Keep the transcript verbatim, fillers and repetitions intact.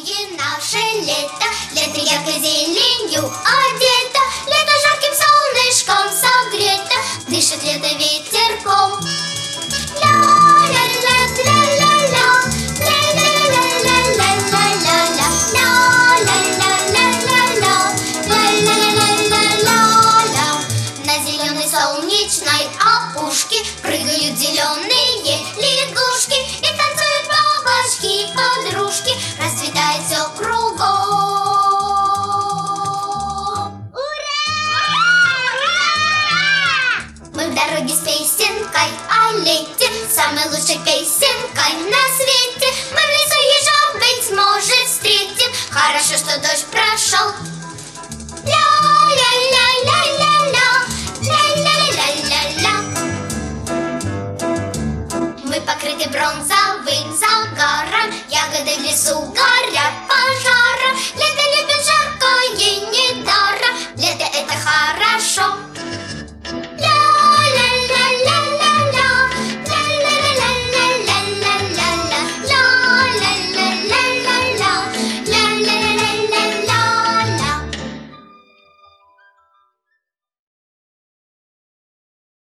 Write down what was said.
Зимует наше лето, лето яркой зеленью одето, лето жарким солнышком согрето, дышит лето ветерком. На зеленой солнечной опушке прыгают зеленые лягушки и танцуют бабочки, подружки, расцветает все кругом. Ура! Мы в дороге с песенкой о лете, самой лучшей песенкой